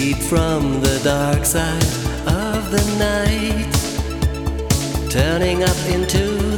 leap from the dark side of the night, turning up into